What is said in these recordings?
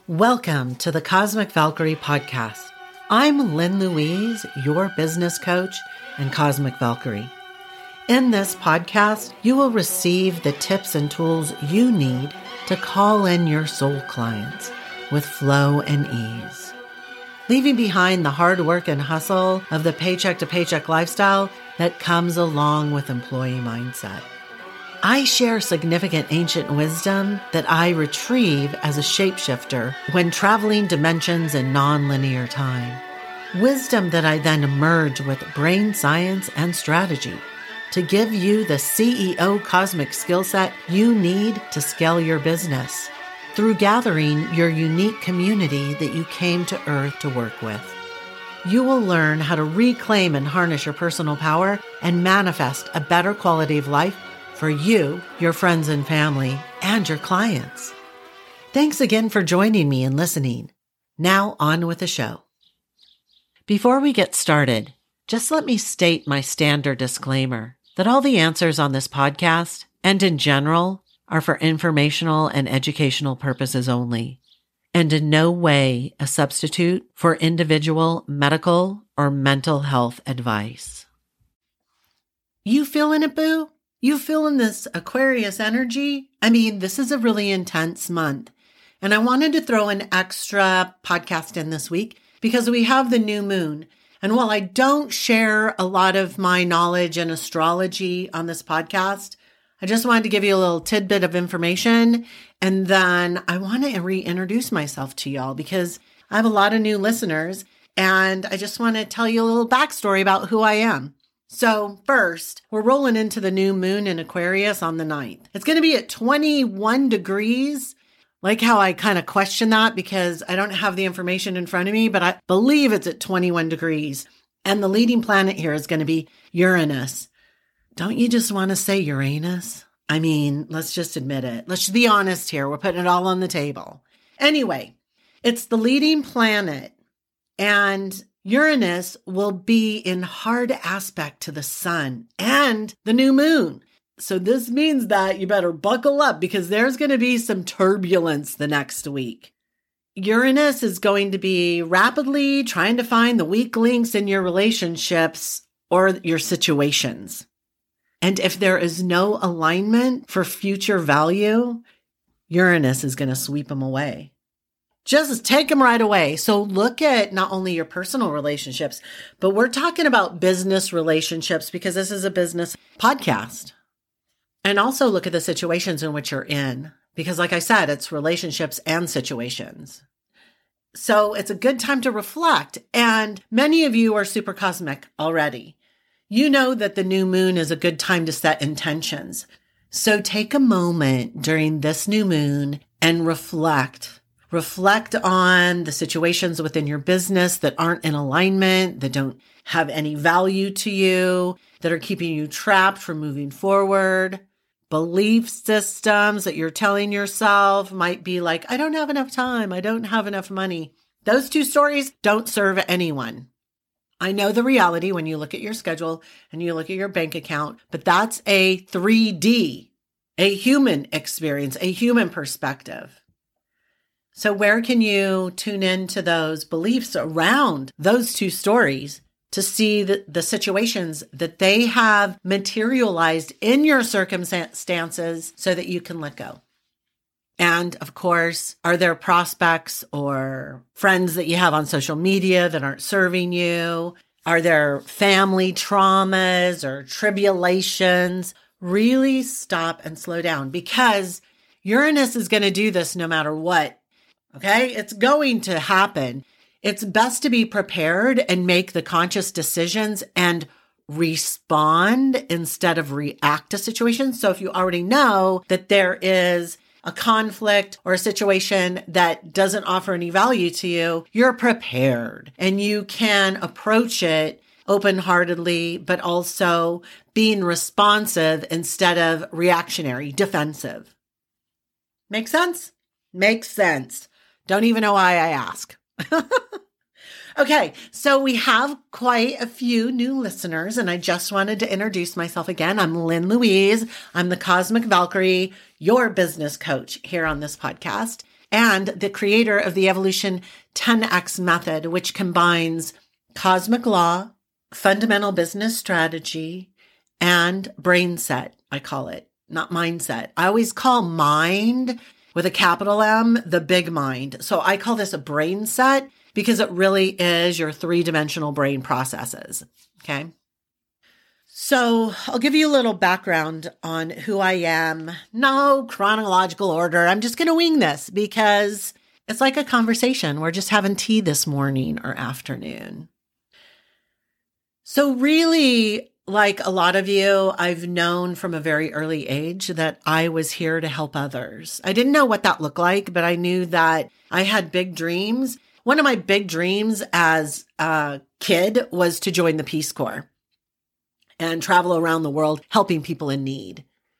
Welcome to the Cosmic Valkyrie podcast. I'm Lynn Louise, your business coach and Cosmic Valkyrie. In this podcast, you will receive the tips and tools you need to call in your soul clients with flow and ease. Leaving behind the hard work and hustle of the paycheck to paycheck lifestyle that comes along with employee mindset. I share significant ancient wisdom that I retrieve as a shapeshifter when traveling dimensions in non-linear time. Wisdom that I then merge with brain science and strategy to give you the CEO cosmic skill set you need to scale your business through gathering your unique community that you came to Earth to work with. You will learn how to reclaim and harness your personal power and manifest a better quality of life for you, your friends and family, and your clients. Thanks again for joining me and listening. Now on with the show. Before we get started, just let me state my standard disclaimer that all the answers on this podcast and in general are for informational and educational purposes only, and in no way a substitute for individual medical or mental health advice. You feeling it, boo? You feeling this Aquarius energy? I mean, this is a really intense month. And I wanted to throw an extra podcast in this week because we have the new moon. And while I don't share a lot of my knowledge in astrology on this podcast, I just wanted to give you a little tidbit of information. And then I want to reintroduce myself to y'all because I have a lot of new listeners. And I just want to tell you a little backstory about who I am. So first, we're rolling into the new moon in Aquarius on the 9th. It's going to be at 21 degrees. Like how I kind of question that because I don't have the information in front of me, but I believe it's at 21 degrees. And the leading planet here is going to be Uranus. Don't you just want to say Uranus? I mean, let's just admit it. Let's be honest here. We're putting it all on the table. Anyway, it's the leading planet, and Uranus will be in hard aspect to the sun and the new moon. So this means that you better buckle up because there's going to be some turbulence the next week. Uranus is going to be rapidly trying to find the weak links in your relationships or your situations. And if there is no alignment for future value, Uranus is going to sweep them away. Just take them right away. So look at not only your personal relationships, but we're talking about business relationships because this is a business podcast. And also look at the situations in which you're in, because like I said, it's relationships and situations. So it's a good time to reflect. And many of you are super cosmic already. You know that the new moon is a good time to set intentions. So take a moment during this new moon and reflect. Reflect on the situations within your business that aren't in alignment, that don't have any value to you, that are keeping you trapped from moving forward. Belief systems that you're telling yourself might be like, I don't have enough time. I don't have enough money. Those two stories don't serve anyone. I know the reality when you look at your schedule and you look at your bank account, but that's a 3D, a human experience, a human perspective. So where can you tune into those beliefs around those two stories to see the situations that they have materialized in your circumstances so that you can let go? And of course, are there prospects or friends that you have on social media that aren't serving you? Are there family traumas or tribulations? Really stop and slow down because Uranus is going to do this no matter what. Okay, it's going to happen. It's best to be prepared and make the conscious decisions and respond instead of react to situations. So if you already know that there is a conflict or a situation that doesn't offer any value to you, you're prepared and you can approach it open-heartedly, but also being responsive instead of reactionary, defensive. Make sense? Makes sense. Don't even know why I ask. Okay, so we have quite a few new listeners, and I just wanted to introduce myself again. I'm Lynn Louise. I'm the Cosmic Valkyrie, your business coach here on this podcast. and the creator of the Evolution 10X method, which combines cosmic law, fundamental business strategy, and brain set, I call it, not mindset. I always call mind with a capital M, the big mind. So I call this a brain set because it really is your three-dimensional brain processes. Okay. So I'll give you a little background on who I am. No chronological order. I'm just going to wing this because it's like a conversation. We're just having tea this morning or afternoon. So really, like a lot of you, I've known from a very early age that I was here to help others. I didn't know what that looked like, but I knew that I had big dreams. One of my big dreams as a kid was to join the Peace Corps and travel around the world helping people in need.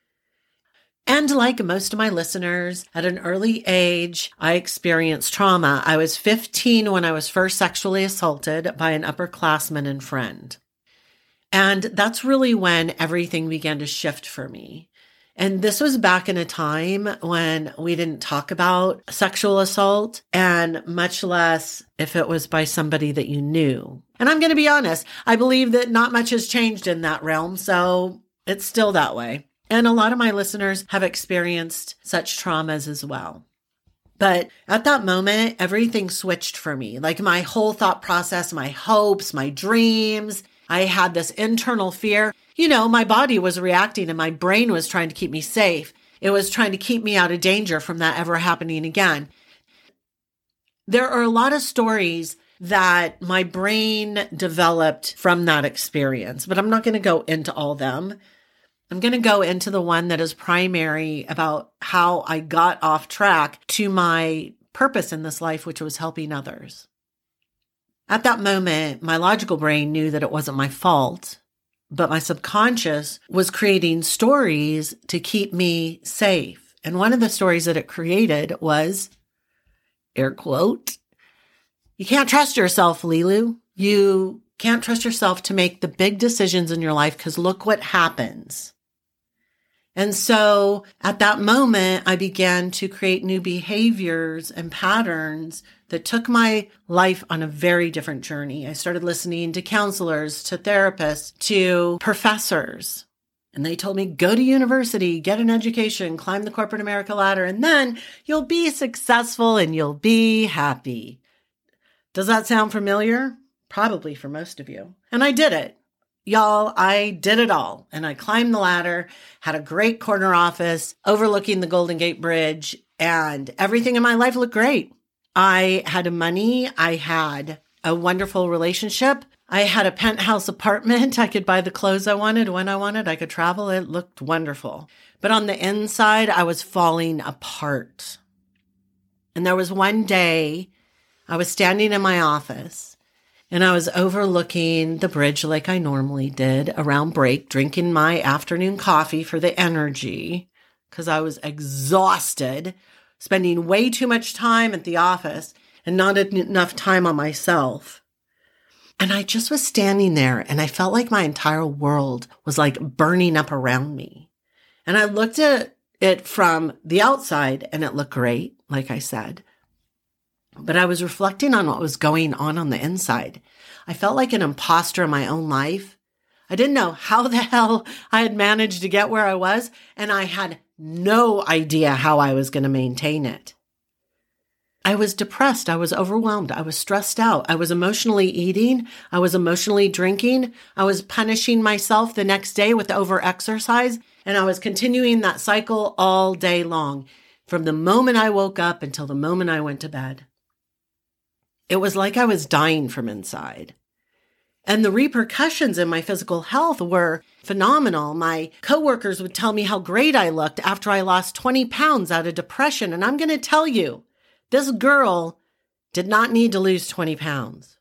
And like most of my listeners, at an early age, I experienced trauma. I was 15 when I was first sexually assaulted by an upperclassman and friend. And that's really when everything began to shift for me. And this was back in a time when we didn't talk about sexual assault, and much less if it was by somebody that you knew. And I'm going to be honest, I believe that not much has changed in that realm, so it's still that way. And a lot of my listeners have experienced such traumas as well. But at that moment, everything switched for me. Like my whole thought process, my hopes, my dreams, I had this internal fear. You know, my body was reacting and my brain was trying to keep me safe. It was trying to keep me out of danger from that ever happening again. There are a lot of stories that my brain developed from that experience, but I'm not going to go into all of them. I'm going to go into the one that is primary about how I got off track to my purpose in this life, which was helping others. At that moment, my logical brain knew that it wasn't my fault, but my subconscious was creating stories to keep me safe. And one of the stories that it created was, air quote, you can't trust yourself, Lilu. You can't trust yourself to make the big decisions in your life because look what happens. And so at that moment, I began to create new behaviors and patterns that took my life on a very different journey. I started listening to counselors, to therapists, to professors. And they told me, go to university, get an education, climb the corporate America ladder, and then you'll be successful and you'll be happy. Does that sound familiar? Probably for most of you. And I did it. Y'all, I did it all. And I climbed the ladder, had a great corner office overlooking the Golden Gate Bridge, and everything in my life looked great. I had money. I had a wonderful relationship. I had a penthouse apartment. I could buy the clothes I wanted when I wanted. I could travel. It looked wonderful. But on the inside, I was falling apart. And there was one day I was standing in my office and I was overlooking the bridge like I normally did around break, drinking my afternoon coffee for the energy because I was exhausted, spending way too much time at the office and not enough time on myself. And I just was standing there and I felt like my entire world was like burning up around me. And I looked at it from the outside and it looked great, like I said. But I was reflecting on what was going on the inside. I felt like an imposter in my own life. I didn't know how the hell I had managed to get where I was, and I had no idea how I was going to maintain it. I was depressed. I was overwhelmed. I was stressed out. I was emotionally eating. I was emotionally drinking. I was punishing myself the next day with overexercise, and I was continuing that cycle all day long, from the moment I woke up until the moment I went to bed. It was like I was dying from inside. And the repercussions in my physical health were phenomenal. My coworkers would tell me how great I looked after I lost 20 pounds out of depression. And I'm going to tell you, this girl did not need to lose 20 pounds.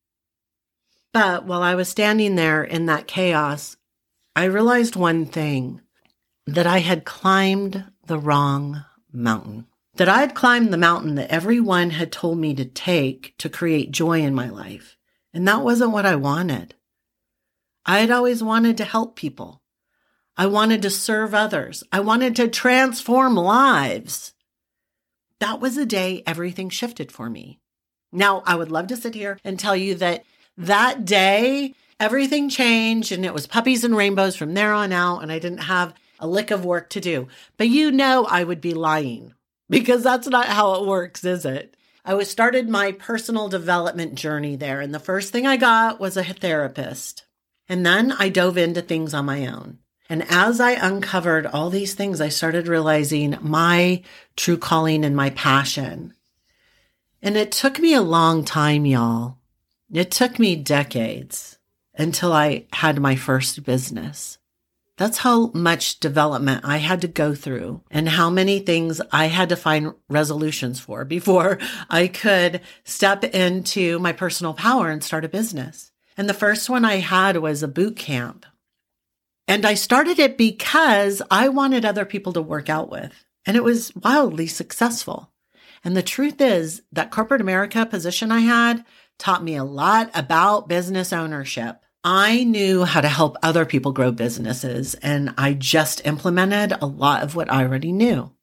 But while I was standing there in that chaos, I realized one thing, that I had climbed the wrong mountain. That I had climbed the mountain that everyone had told me to take to create joy in my life. And that wasn't what I wanted. I had always wanted to help people. I wanted to serve others. I wanted to transform lives. that was the day everything shifted for me. Now, I would love to sit here and tell you that that day, everything changed and it was puppies and rainbows from there on out, and I didn't have a lick of work to do. But I would be lying, because that's not how it works, is it? I started my personal development journey there, and the first thing I got was a therapist. And then I dove into things on my own. And as I uncovered all these things, I started realizing my true calling and my passion. And it took me a long time, y'all. It took me decades until I had my first business. That's how much development I had to go through and how many things I had to find resolutions for before I could step into my personal power and start a business. And the first one I had was a boot camp. And I started it because I wanted other people to work out with. And it was wildly successful. And the truth is that corporate America position I had taught me a lot about business ownership. I knew how to help other people grow businesses, and I just implemented a lot of what I already knew.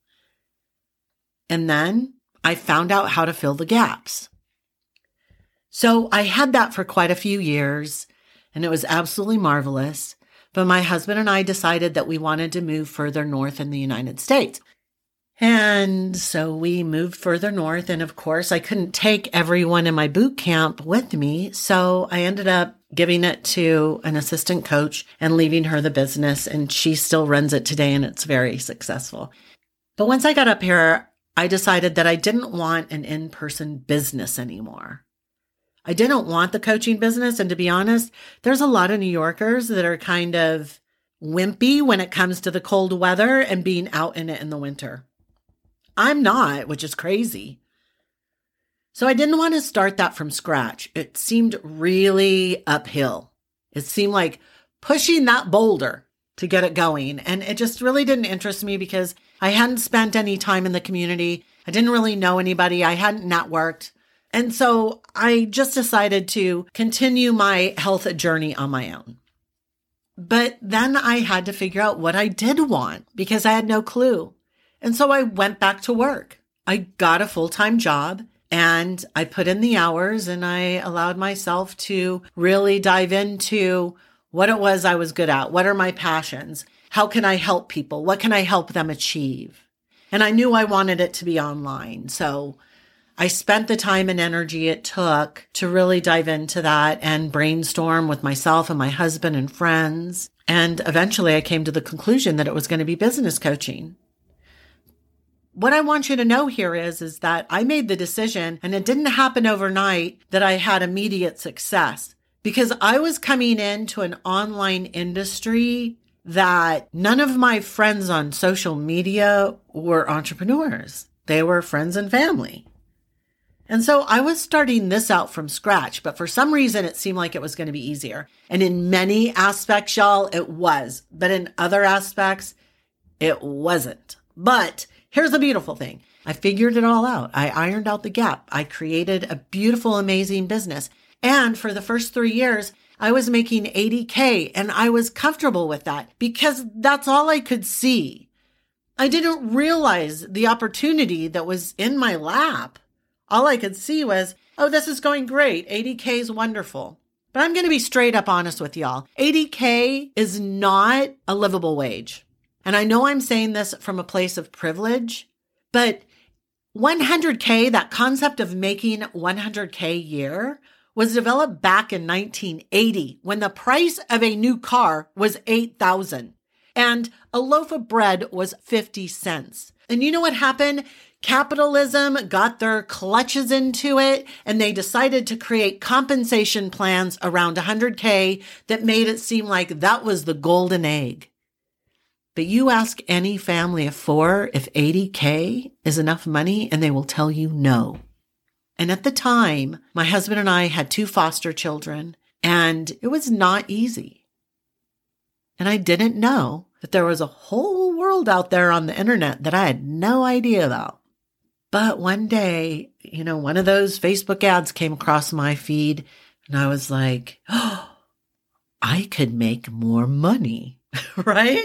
And then I found out how to fill the gaps. So I had that for quite a few years, and it was absolutely marvelous. But my husband and I decided that we wanted to move further north in the United States. And so we moved further north. And of course, I couldn't take everyone in my boot camp with me. So I ended up giving it to an assistant coach and leaving her the business. And she still runs it today, and it's very successful. But once I got up here, I decided that I didn't want an in-person business anymore. I didn't want the coaching business. And to be honest, there's a lot of New Yorkers that are kind of wimpy when it comes to the cold weather and being out in it in the winter. I'm not, which is crazy. So I didn't want to start that from scratch. It seemed really uphill. It seemed like pushing that boulder to get it going. And it just really didn't interest me because I hadn't spent any time in the community. I didn't really know anybody. I hadn't networked. And so I just decided to continue my health journey on my own. But then I had to figure out what I did want because I had no clue. And so I went back to work. I got a full-time job and I put in the hours, and I allowed myself to really dive into what it was I was good at. What are my passions? How can I help people? What can I help them achieve? And I knew I wanted it to be online. So I spent the time and energy it took to really dive into that and brainstorm with myself and my husband and friends. And eventually I came to the conclusion that it was going to be business coaching. What I want you to know here is that I made the decision, and it didn't happen overnight, that I had immediate success because I was coming into an online industry that none of my friends on social media were entrepreneurs. They were friends and family. And so I was starting this out from scratch, but for some reason it seemed like it was going to be easier. And in many aspects, y'all, it was. But in other aspects, it wasn't. But here's the beautiful thing. I figured it all out. I ironed out the gap. I created a beautiful, amazing business. And for the first 3 years, I was making $80K, and I was comfortable with that because that's all I could see. I didn't realize the opportunity that was in my lap. All I could see was, oh, this is going great. 80K is wonderful. But I'm going to be straight up honest with y'all. 80K is not a livable wage. And I know I'm saying this from a place of privilege, but 100K, that concept of making 100K a year, was developed back in 1980 when the price of a new car was $8,000 and a loaf of bread was 50 cents. And you know what happened? Capitalism got their clutches into it, and they decided to create compensation plans around 100K that made it seem like that was the golden egg. But you ask any family of 4 if 80K is enough money, and they will tell you no. And at the time, my husband and I had 2 foster children, and it was not easy. And I didn't know that there was a whole world out there on the internet that I had no idea about. But one day, one of those Facebook ads came across my feed, and I was like, oh, I could make more money, right?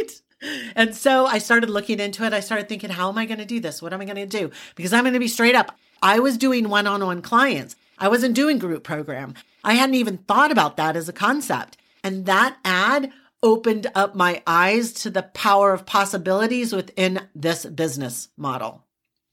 And so I started looking into it. I started thinking, how am I going to do this? What am I going to do? Because I'm going to be straight up. I was doing one-on-one clients. I wasn't doing group program. I hadn't even thought about that as a concept. And that ad opened up my eyes to the power of possibilities within this business model.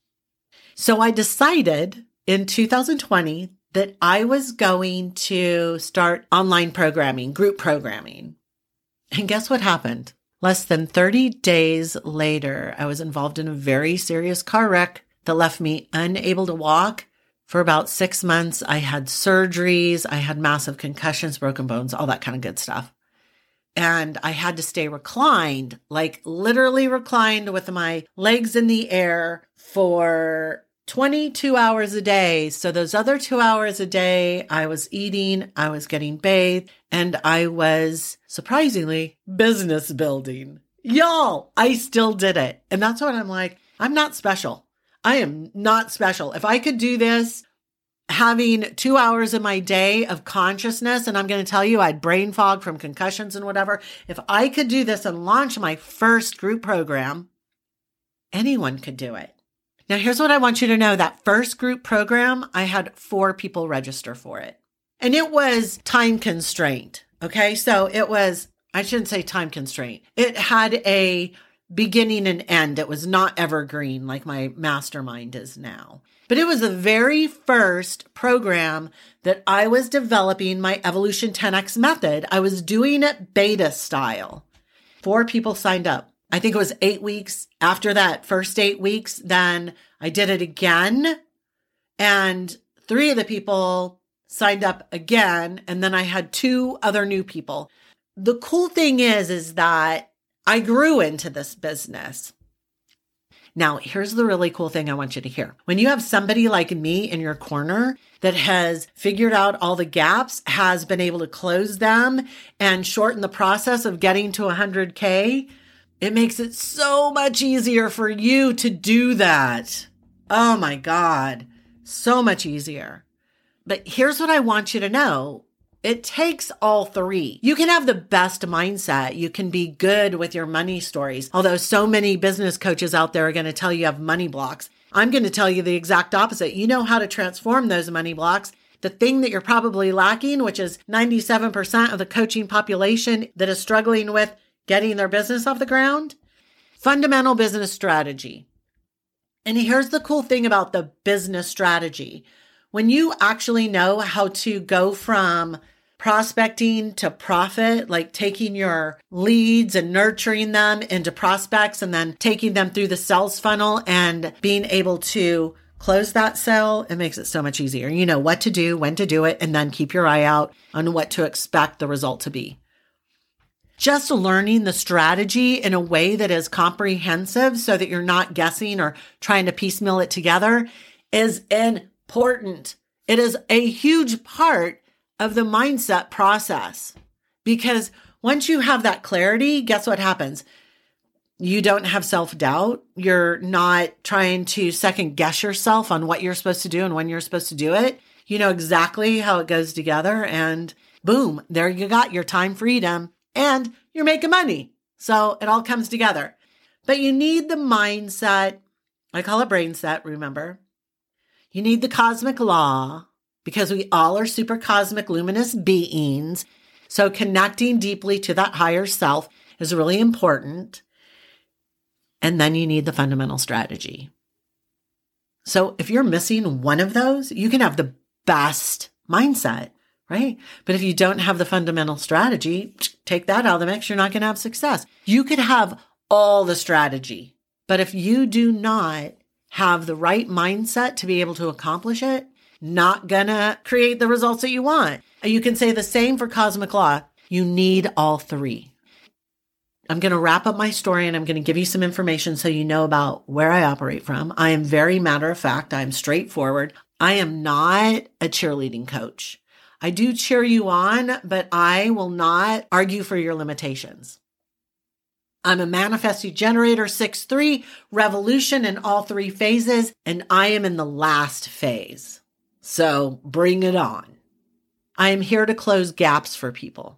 So I decided in 2020 that I was going to start online programming, group programming. And guess what happened? Less than 30 days later, I was involved in a very serious car wreck that left me unable to walk for about 6 months. I had surgeries. I had massive concussions, broken bones, all that kind of good stuff. And I had to stay reclined, like literally reclined with my legs in the air for 22 hours a day. So those other 2 hours a day, I was eating, I was getting bathed, and I was surprisingly business building. Y'all, I still did it. And that's what I'm like, I'm not special. I am not special. If I could do this, having 2 hours of my day of consciousness, and I'm going to tell you, I had brain fog from concussions and whatever. If I could do this and launch my first group program, anyone could do it. Now, here's what I want you to know. That first group program, I had 4 people register for it. And it was time constraint. Okay. So it was, I shouldn't say time constraint. It had a beginning and end. It was not evergreen like my mastermind is now. But it was the very first program that I was developing my Evolution 10X method. I was doing it beta style. 4 people signed up. I think it was 8 weeks. After that first 8 weeks, then I did it again. And 3 of the people signed up again. And then I had 2 other new people. The cool thing is that I grew into this business. Now, here's the really cool thing I want you to hear. When you have somebody like me in your corner that has figured out all the gaps, has been able to close them and shorten the process of getting to 100K, it makes it so much easier for you to do that. Oh my God, so much easier. But here's what I want you to know. It takes all 3. You can have the best mindset. You can be good with your money stories. Although so many business coaches out there are going to tell you have money blocks. I'm going to tell you the exact opposite. You know how to transform those money blocks. The thing that you're probably lacking, which is 97% of the coaching population that is struggling with getting their business off the ground, fundamental business strategy. And here's the cool thing about the business strategy. When you actually know how to go from prospecting to profit, like taking your leads and nurturing them into prospects and then taking them through the sales funnel and being able to close that sale, it makes it so much easier. You know what to do, when to do it, and then keep your eye out on what to expect the result to be. Just learning the strategy in a way that is comprehensive so that you're not guessing or trying to piecemeal it together is important. It is a huge part of the mindset process because once you have that clarity, guess what happens? You don't have self-doubt. You're not trying to second guess yourself on what you're supposed to do and when you're supposed to do it. You know exactly how it goes together and boom, there you got your time freedom and you're making money. So it all comes together. But you need the mindset. I call it brain set, remember? You need the cosmic law because we all are super cosmic luminous beings. So connecting deeply to that higher self is really important. And then you need the fundamental strategy. So if you're missing one of those, you can have the best mindset, right? But if you don't have the fundamental strategy, take that out of the mix, you're not going to have success. You could have all the strategy, but if you do not have the right mindset to be able to accomplish it, not gonna create the results that you want. You can say the same for cosmic law. You need all 3. I'm going to wrap up my story and I'm going to give you some information so you know about where I operate from. I am very matter of fact. I'm straightforward. I am not a cheerleading coach. I do cheer you on, but I will not argue for your limitations. I'm a manifesting generator 6-3, revolution in all 3 phases, and I am in the last phase. So bring it on. I am here to close gaps for people.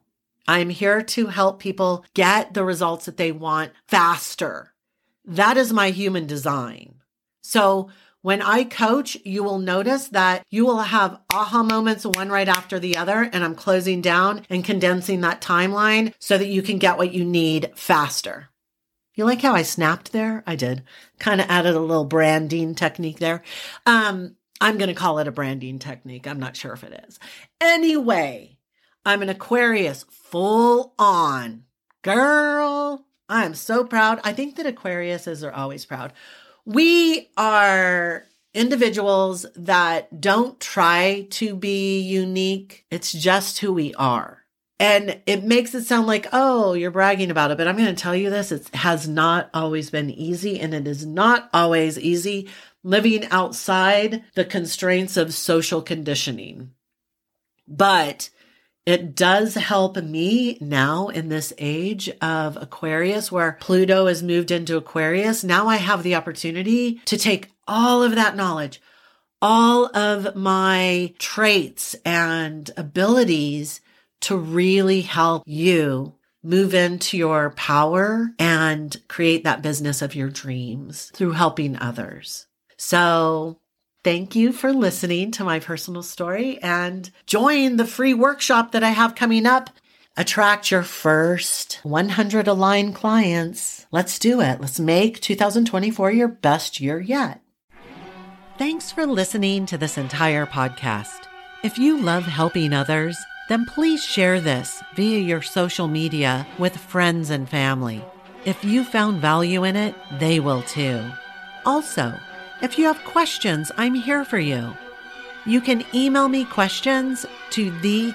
I'm here to help people get the results that they want faster. That is my human design. So when I coach, you will notice that you will have aha moments, one right after the other, and I'm closing down and condensing that timeline so that you can get what you need faster. You like how I snapped there? I did. Kind of added a little branding technique there. I'm going to call it a branding technique. I'm not sure if it is. Anyway, I'm an Aquarius full on. Girl, I am so proud. I think that Aquariuses are always proud. We are individuals that don't try to be unique. It's just who we are. And it makes it sound like, oh, you're bragging about it. But I'm going to tell you this. It has not always been easy. And it is not always easy living outside the constraints of social conditioning. But it does help me now in this age of Aquarius where Pluto has moved into Aquarius. Now I have the opportunity to take all of that knowledge, all of my traits and abilities to really help you move into your power and create that business of your dreams through helping others. So thank you for listening to my personal story and join the free workshop that I have coming up. Attract your first 100 aligned clients. Let's do it. Let's make 2024 your best year yet. Thanks for listening to this entire podcast. If you love helping others, then please share this via your social media with friends and family. If you found value in it, they will too. Also, if you have questions, I'm here for you. You can email me questions to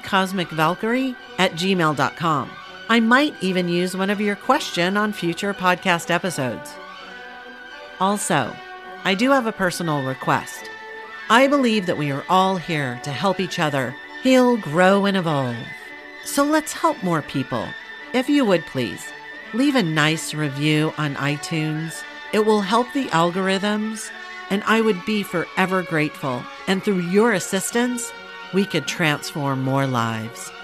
thecosmicvalkyrie@gmail.com. I might even use one of your questions on future podcast episodes. Also, I do have a personal request. I believe that we are all here to help each other heal, grow, and evolve. So let's help more people. If you would please, leave a nice review on iTunes. It will help the algorithms, and I would be forever grateful. And through your assistance, we could transform more lives.